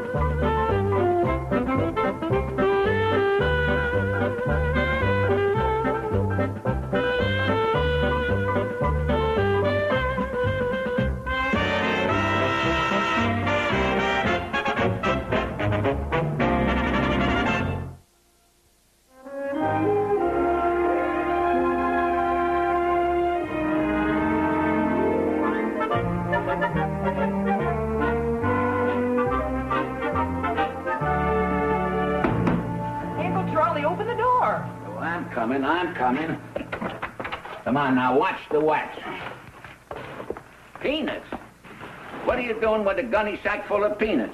I'm coming. Come on now, watch the wax. Peanuts? What are you doing with a gunny sack full of peanuts?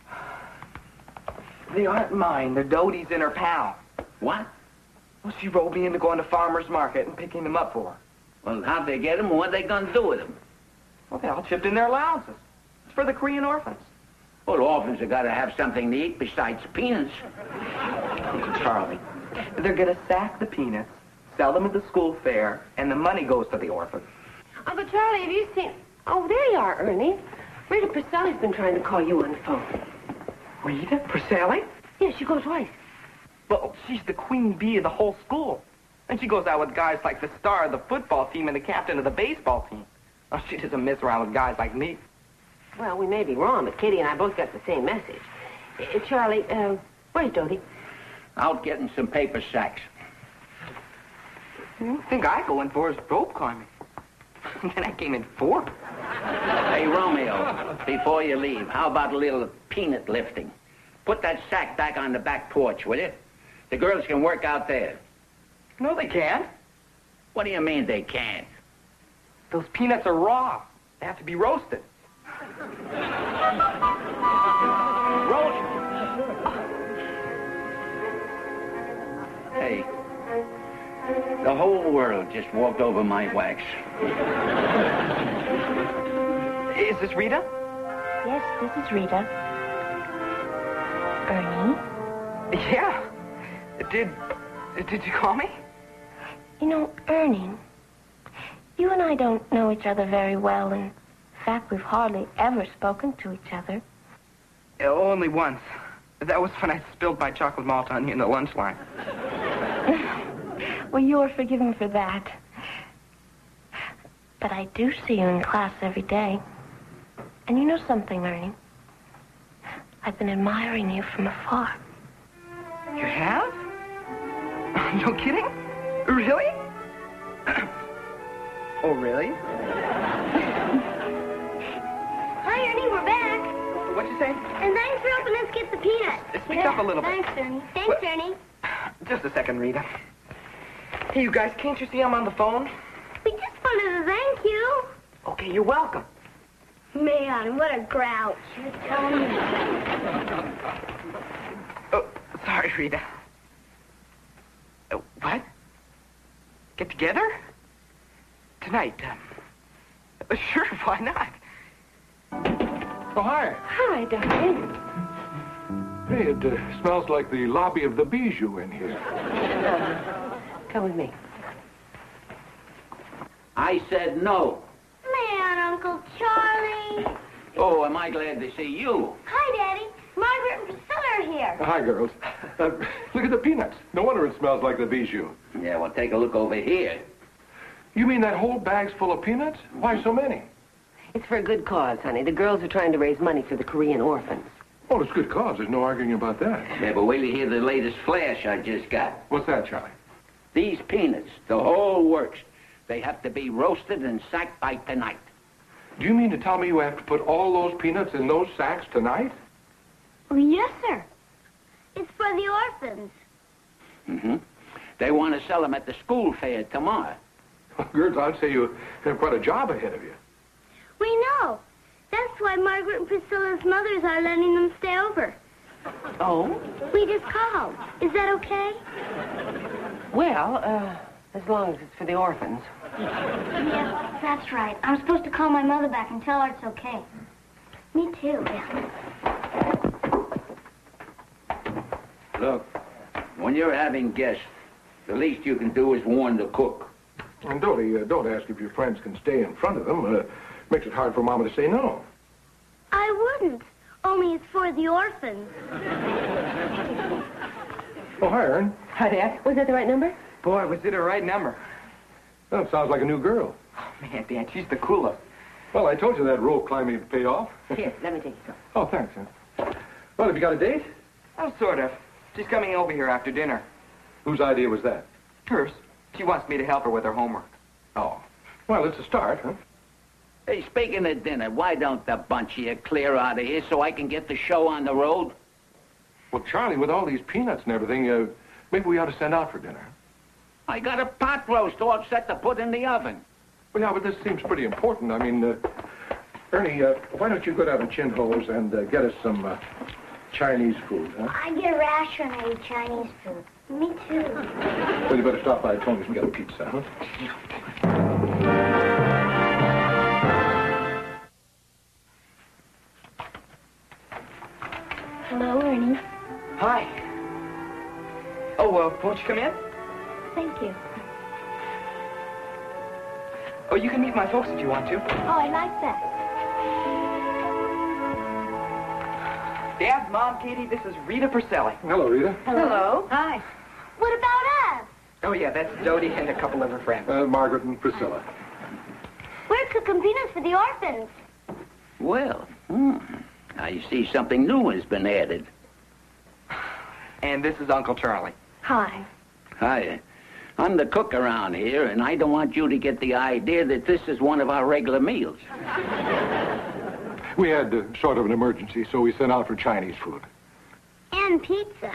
They aren't mine. They're Dodie's and her pal. What? Well, she rolled me into going to farmer's market and picking them up for her. Well, how'd they get them and what are they going to do with them? Well, they all chipped in their allowances. It's for the Korean orphans. Well, orphans have got to have something to eat besides peanuts. Charlie, they're going to sack the peanuts, sell them at the school fair, and the money goes to the orphans. Uncle Charlie, have you seen... Oh, there you are, Ernie. Rita Priscelli's been trying to call you on the phone. Rita Priscelli? Yeah, she goes twice. Well, she's the queen bee of the whole school. And she goes out with guys like the star of the football team and the captain of the baseball team. Oh, she doesn't mess around with guys like me. Well, we may be wrong, but Kitty and I both got the same message. Charlie, where's Dodie? Out getting some paper sacks. The thing I go in for is rope climbing. Then I came in fourth. Hey, Romeo, before you leave, how about a little peanut lifting? Put that sack back on the back porch, will you? The girls can work out there. No, they can't. What do you mean they can't? Those peanuts are raw. They have to be roasted. Roast? Hey, the whole world just walked over my wax. Is this Rita? Yes, this is Rita. Ernie? Yeah. Did you call me? You know, Ernie, you and I don't know each other very well, and in fact, we've hardly ever spoken to each other. Only once. That was when I spilled my chocolate malt on you in the lunch line. Well, you are forgiven for that. But I do see you in class every day. And you know something, Ernie? I've been admiring you from afar. You have? No kidding? Really? Oh, really? Hi, Ernie, we're back. What'd you say? And thanks for helping us get the peanuts. Speak up a little bit. Thanks, Ernie. Thanks, Ernie. Just a second, Rita. Hey, you guys, can't you see I'm on the phone? We just wanted to thank you. Okay, you're welcome. Man, what a grouch. You're telling me. Oh, sorry, Rita. What? Get together? Tonight? Sure, why not? Oh, hi. Hi, darling. Hey, it smells like the lobby of the Bijou in here. Come with me. I said no. Man, Uncle Charlie. Oh, am I glad to see you. Hi, Daddy. Margaret and Priscilla are here. Hi, girls. Look at the peanuts. No wonder it smells like the Bijou. Yeah, well, take a look over here. You mean that whole bag's full of peanuts? Why so many? It's for a good cause, honey. The girls are trying to raise money for the Korean orphans. Oh, it's good cause. There's no arguing about that. Yeah, but wait till you hear the latest flash I just got. What's that, Charlie? These peanuts, the whole works, they have to be roasted and sacked by tonight. Do you mean to tell me you have to put all those peanuts in those sacks tonight? Oh, yes, sir. It's for the orphans. Mm-hmm. They want to sell them at the school fair tomorrow. Girls, I'd say you have quite a job ahead of you. We know. That's why Margaret and Priscilla's mothers are letting them stay over. Oh? We just called. Is that okay? Well, as long as it's for the orphans. Yeah, that's right. I'm supposed to call my mother back and tell her it's okay. Me too. Look, when you're having guests, the least you can do is warn the cook. And Dodie, don't ask if your friends can stay in front of them. Makes it hard for Mama to say no. I wouldn't. Only it's for we're the orphans. Oh, hi, Ern. Hi, Dad. Was that the right number? Boy, was it the right number. Oh, sounds like a new girl. Oh, man, Dad, she's the coolest. Well, I told you that rope climbing would pay off. Here, let me take you some. Oh, thanks, Ern. Well, have you got a date? Oh, sort of. She's coming over here after dinner. Whose idea was that? Hers. She wants me to help her with her homework. Oh. Well, it's a start, huh? Hey, speaking of dinner, why don't the bunch of you clear out of here so I can get the show on the road? Well, Charlie, with all these peanuts and everything, maybe we ought to send out for dinner. I got a pot roast all set to put in the oven. Well, yeah, but this seems pretty important. I mean, Ernie, why don't you go down to Chin Ho's and get us some Chinese food, huh? I get a rash when I eat Chinese food. Me too. Well, you better stop by Tony's and get a pizza, huh? Hello, Ernie. Hi. Oh, won't you come in? Thank you. Oh, you can meet my folks if you want to. Oh, I like that. Dad, Mom, Katie, this is Rita Purcelli. Hello, Rita. Hello. Hi. What about us? Oh, yeah, that's Dodie and a couple of her friends. Margaret and Priscilla. We're cooking peanuts for the orphans. Well, I see something new has been added. And this is Uncle Charlie. Hi. Hi. I'm the cook around here, and I don't want you to get the idea that this is one of our regular meals. We had sort of an emergency, so we sent out for Chinese food. And pizza.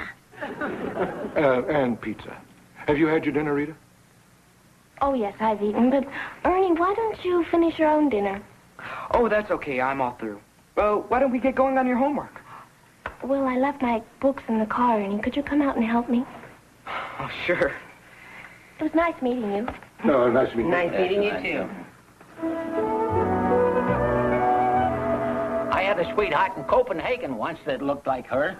And pizza. Have you had your dinner, Rita? Oh, yes, I've eaten. But, Ernie, why don't you finish your own dinner? Oh, that's okay. I'm all through. Well, why don't we get going on your homework? Well, I left my books in the car, Ernie. Could you come out and help me? Oh, sure. It was nice meeting you. No, nice to meet you. Nice meeting you, too. I had a sweetheart in Copenhagen once that looked like her.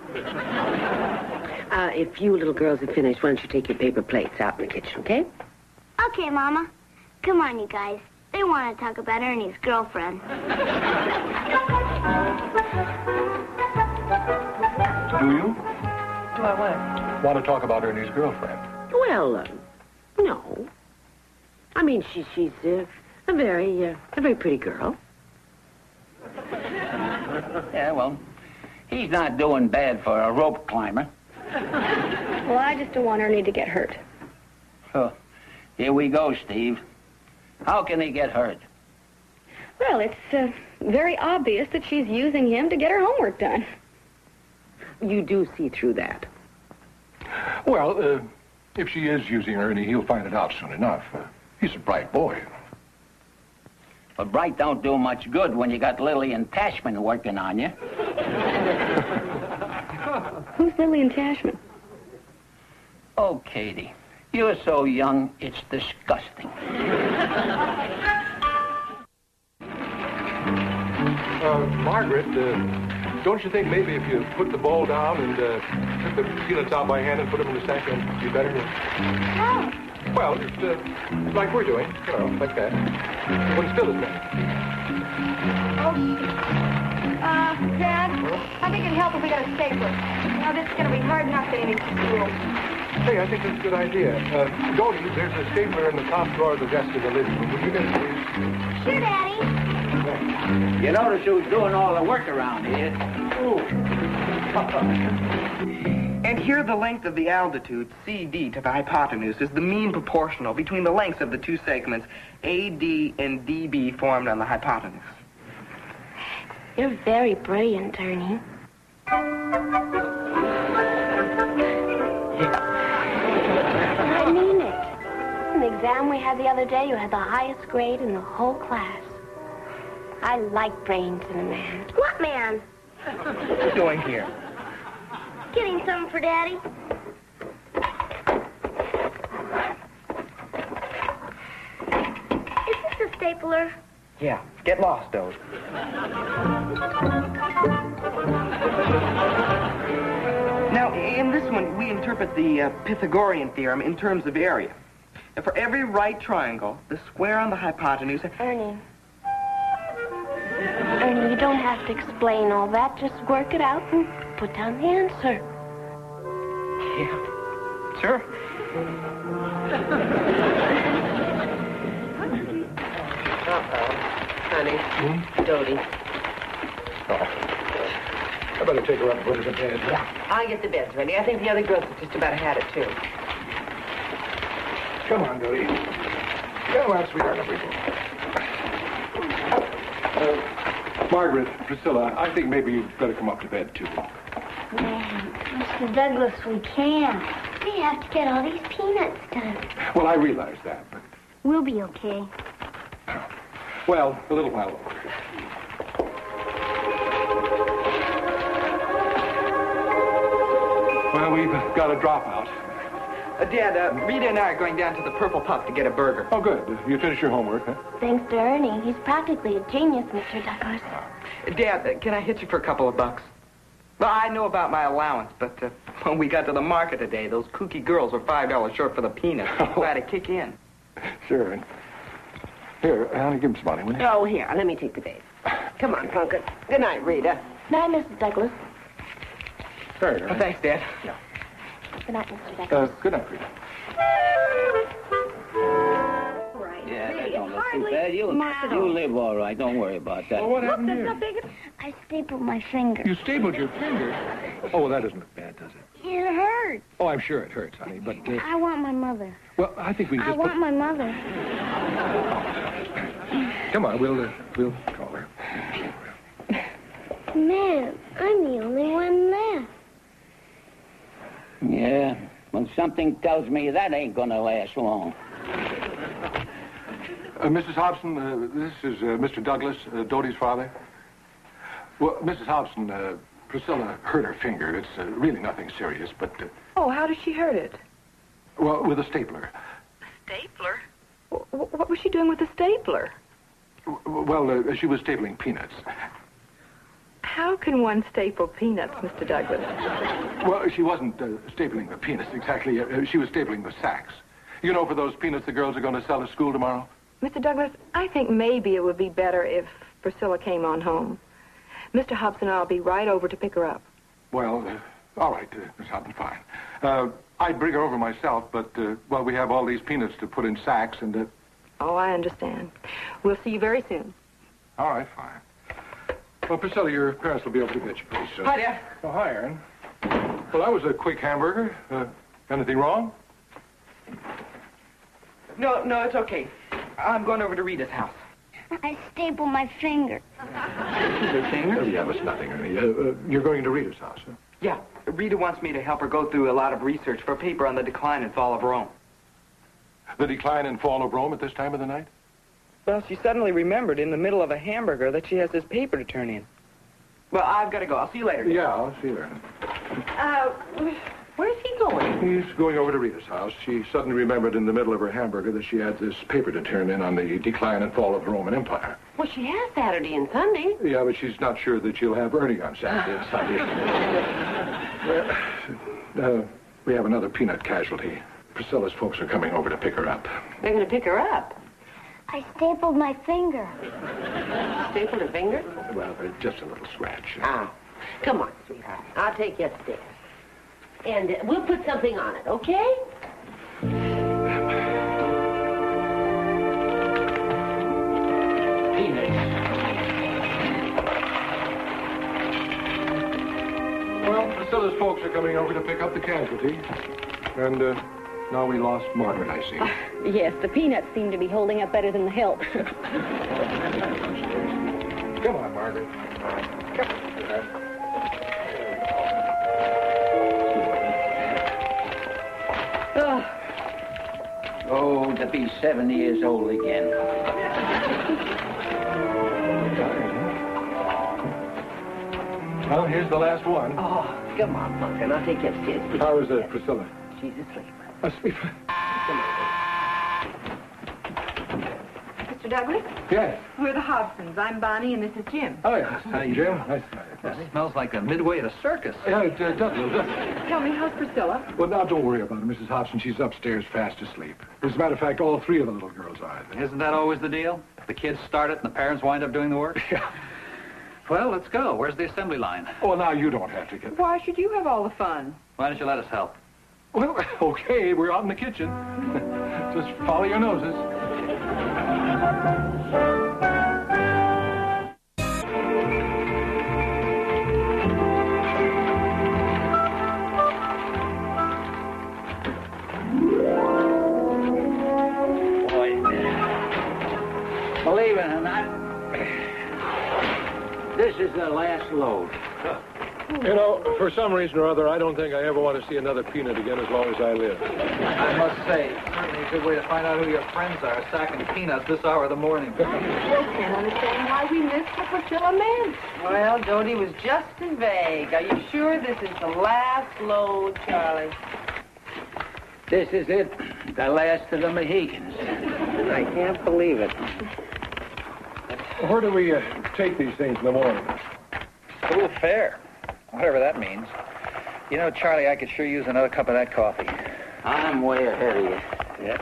If you little girls have finished, why don't you take your paper plates out in the kitchen, okay? Okay, Mama. Come on, you guys. They want to talk about Ernie's girlfriend. Do you? Do I what? Want to talk about Ernie's girlfriend? Well, no. I mean, she's a very pretty girl. Yeah, well, he's not doing bad for a rope climber. Well, I just don't want Ernie to get hurt. Oh, here we go, Steve. How can he get hurt? Well, it's very obvious that she's using him to get her homework done. You do see through that. Well, if she is using Ernie, he'll find it out soon enough. He's a bright boy. But bright don't do much good when you got Lillian Tashman working on you. Who's Lillian Tashman? Oh, Katie, you're so young, it's disgusting. Margaret, don't you think maybe if you put the bowl down and took the peanuts out by hand and put them in the sack, it'd be better? Oh. Well, just like we're doing, like that. When still is better. Dad, I think it'd help if we got a stapler. You know, this is going to be hard enough getting into school. Hey, I think that's a good idea. Dodie, there's a stapler in the top drawer of the desk in the living room. Would you get it, please? Sure, Daddy. You notice who's doing all the work around here? And here the length of the altitude, CD, to the hypotenuse is the mean proportional between the lengths of the two segments, AD and DB, formed on the hypotenuse. You're very brilliant, Ernie. I mean it. In the exam we had the other day, you had the highest grade in the whole class. I like brains in a man. What man? What are you doing here? Getting something for Daddy. Is this a stapler? Yeah, get lost, Dode. Now, in this one, we interpret the Pythagorean theorem in terms of area. And for every right triangle, the square on the hypotenuse... Ernie, Ernie, you don't have to explain all that. Just work it out and put down the answer. Yeah, sure. Honey, Dodie. Oh. I better take her up and put her to bed. I'll get the beds ready. I think the other girls have just about had it, too. Come on, Dodie. Come on, sweetheart. Margaret, Priscilla, I think maybe you'd better come up to bed, too. No, Mr. Douglas, we can't. We have to get all these peanuts done. Well, I realize that, but... We'll be okay. Well, a little while longer. Well, we've got a dropout. Dad, Rita and I are going down to the Purple Pup to get a burger. Oh, good. You finished your homework, huh? Thanks to Ernie. He's practically a genius, Mr. Douglas. Dad, can I hit you for a couple of bucks? Well, I know about my allowance, but when we got to the market today, those kooky girls were $5 short for the peanuts. So I had to kick in. Sure. Here, honey, give him some money, will you? Oh, here, let me take the bait. Come on, Punkin. Good night, Rita. Night, Mr. Douglas. Very Oh, thanks, Dad. Yeah. Good night, Mr. Douglas. Good night, Rita. Yeah, that don't look too bad. You live all right. Don't worry about that. Well, what happened here? I stapled my finger. You stapled your finger? Oh, well, that doesn't look bad, does it? It hurts. Oh, I'm sure it hurts, honey, but... I want my mother. Well, I think we can I just... want my mother. Come on, we'll call her. Man, I'm the only one left. Yeah, well, something tells me that ain't gonna last long. Mrs. Hobson, this is Mr. Douglas, Dodie's father. Well, Mrs. Hobson, Priscilla hurt her finger. It's really nothing serious, but... Oh, how did she hurt it? Well, with a stapler. Stapler? What was she doing with a stapler? Well, she was stapling peanuts. How can one staple peanuts, Mr. Douglas? Well, she wasn't stapling the peanuts exactly. She was stapling the sacks. You know, for those peanuts the girls are going to sell at school tomorrow? Mr. Douglas, I think maybe it would be better if Priscilla came on home. Mr. Hobson and I'll be right over to pick her up. Well, all right, Miss Hobson, fine. I'd bring her over myself, but, well, we have all these peanuts to put in sacks and... Oh, I understand. We'll see you very soon. All right, fine. Well, Priscilla, your parents will be over to get you pretty soon. Hi, Dad. Oh, hi, Aaron. Well, that was a quick hamburger. Anything wrong? No, it's okay. I'm going over to Rita's house. I stapled my finger. Your finger? Oh, yeah, it was nothing, Ernie. You're going to Rita's house, huh? Yeah, Rita wants me to help her go through a lot of research for a paper on the decline and fall of Rome. The decline and fall of Rome at this time of the night? Well, she suddenly remembered in the middle of a hamburger that she has this paper to turn in. Well, I've got to go. I'll see you later. Yeah, I'll see you, Ernie. Where's he going? He's going over to Rita's house. She suddenly remembered in the middle of her hamburger that she had this paper to turn in on the decline and fall of the Roman Empire. Well, she has Saturday and Sunday. Yeah, but she's not sure that she'll have Ernie on Saturday and Sunday. Well, we have another peanut casualty. Priscilla's folks are coming over to pick her up. They're going to pick her up. I stapled my finger. Stapled her finger? Well, just a little scratch. Ah. Come on, sweetheart. I'll take you upstairs. And we'll put something on it, okay? Well, Priscilla's folks are coming over to pick up the casualty. And, now we lost Margaret, I see. Yes, the peanuts seem to be holding up better than the help. Come on, Margaret. Come on. Oh, to be 7 years old again. Well, here's the last one. Oh, come on, Pumpkin. I'll take you upstairs. Please. How is Priscilla? She's asleep. Asleep? Mr. Douglas, Yes. we're the Hobsons. I'm Bonnie, and this is Jim. Oh, yes. Hi, Jim. Nice to meet you. Smells like a midway at a circus. Yeah, it does. Tell me, how's Priscilla? Well, now, don't worry about it, Mrs. Hobson. She's upstairs fast asleep. As a matter of fact, all three of the little girls are. Isn't that always the deal? The kids start it and the parents wind up doing the work? Yeah. Well, let's go. Where's the assembly line? Oh, now you don't have to get... Why should you have all the fun? Why don't you let us help? Well, okay, we're out in the kitchen. Just follow your noses. Believe it or not, this is the last load. You know, for some reason or other, I don't think I ever want to see another peanut again as long as I live. I must say, it's certainly a good way to find out who your friends are, sacking peanuts this hour of the morning. Still can't understand why we missed the Priscilla Manse. Well, Dodie was just as vague. Are you sure this is the last load, Charlie? This is it, the last of the Mohicans. I can't believe it. Where do we take these things in the morning? School fair. Whatever that means. You know, Charlie, I could sure use another cup of that coffee. I'm way ahead of you. Yeah.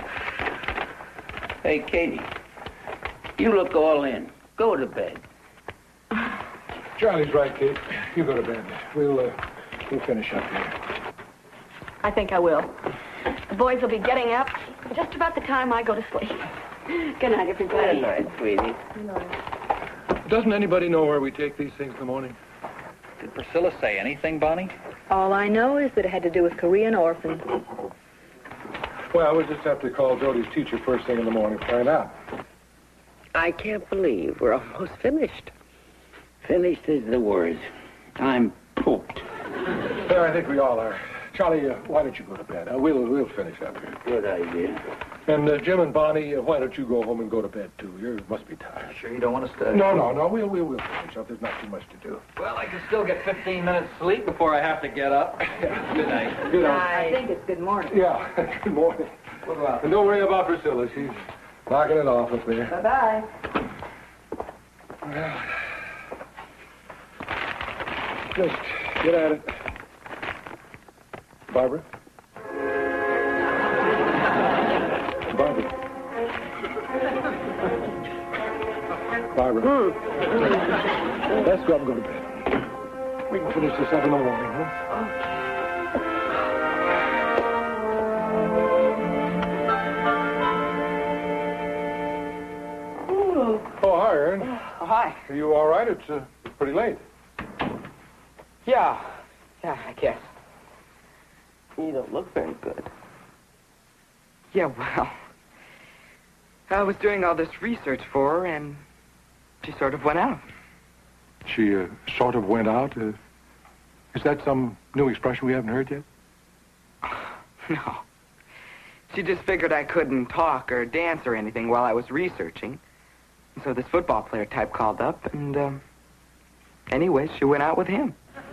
Hey, Katie, you look all in. Go to bed. Charlie's right, Kate. You go to bed. We'll finish up here. I think I will. The boys will be getting up just about the time I go to sleep. Good night, everybody. Good night, sweetie. Good night. Doesn't anybody know where we take these things in the morning? Did Priscilla say anything, Bonnie? All I know is that it had to do with Korean orphans. Well, we'll just have to call Jodie's teacher first thing in the morning to find out. I can't believe we're almost finished. Finished is the word. I'm pooped. Yeah, I think we all are. Charlie, why don't you go to bed? We'll finish up here. Good idea. And Jim and Bonnie, why don't you go home and go to bed, too? You must be tired. Sure you don't want to stay? No. We'll finish up. There's not too much to do. Well, I can still get 15 minutes sleep before I have to get up. Good night. Good night. I think it's good morning. Yeah, good morning. We'll go out. And don't worry about Priscilla. She's knocking it off up there. Bye-bye. Well, just get at it. Barbara? Barbara. Let's go up and go to bed. We can finish this up in the morning, huh? Oh, hi, Ern. Oh, hi. Are you all right? It's pretty late. Yeah, I guess. You don't look very good. Yeah, well, I was doing all this research for her, and she sort of went out. She sort of went out? Is that some new expression we haven't heard yet? No. She just figured I couldn't talk or dance or anything while I was researching. And so this football player type called up, and, anyway, she went out with him.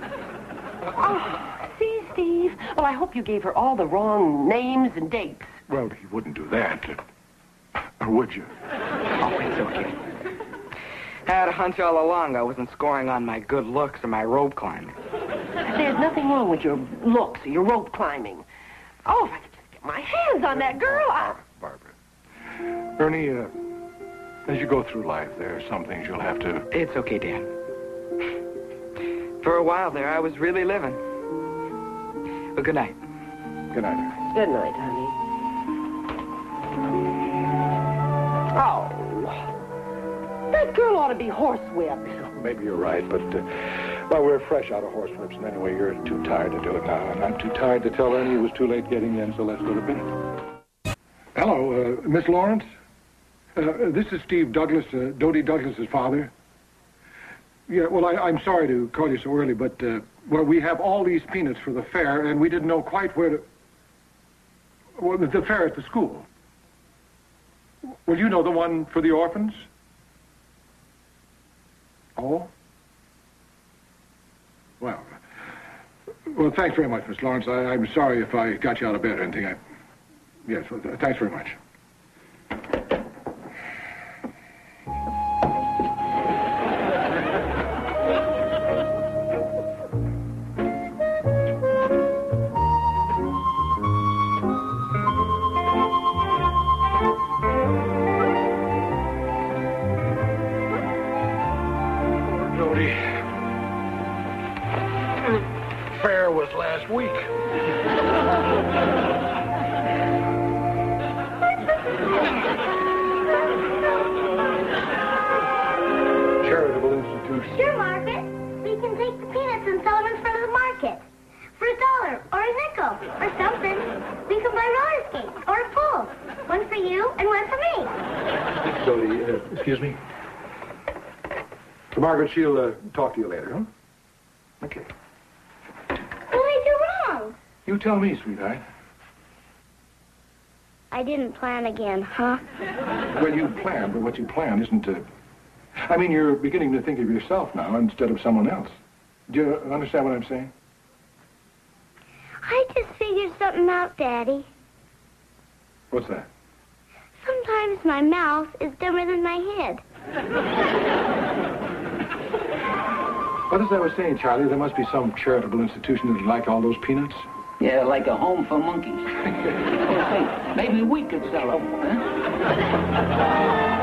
Oh, see, Steve? Well, I hope you gave her all the wrong names and dates. Well, he wouldn't do that. Or would you? Oh, it's okay. I had a hunch all along I wasn't scoring on my good looks or my rope climbing. There's nothing wrong with your looks or your rope climbing. Oh, if I could just get my hands on that girl. Barbara. Ernie, as you go through life, there are some things you'll have to... It's okay, Dan. For a while there, I was really living. Well, good night. Good night, Ernie. Good night, honey. Oh, that girl ought to be horsewhipped. Maybe you're right, but, well, we're fresh out of horsewhips, and anyway, you're too tired to do it now, and I'm too tired to tell Ernie it was too late getting in, so let's go to bed. Hello, Miss Lawrence? This is Steve Douglas, Dodie Douglas's father. Yeah, well, I'm sorry to call you so early, but, well, we have all these peanuts for the fair, and we didn't know quite where to... Well, the fair at the school. Well, you know the one for the orphans? Oh? Well, thanks very much, Miss Lawrence. I'm sorry if I got you out of bed or anything. Yes, well, thanks very much. last week. Charitable institution. Sure, Margaret. We can take the peanuts and sell them in front of the market. For $1 or a nickel or something. We can buy roller skates or a pool. One for you and one for me. Dodie, excuse me. Margaret, she'll talk to you later, huh? Okay. What did I do wrong? You tell me, sweetheart. I didn't plan again, huh? Well, you planned, but what you planned isn't I mean, you're beginning to think of yourself now instead of someone else. Do you understand what I'm saying? I just figured something out, Daddy. What's that? Sometimes my mouth is dumber than my head. What as I was saying, Charlie, there must be some charitable institution that'd like all those peanuts. Yeah, like a home for monkeys. Hey, maybe we could sell them, huh?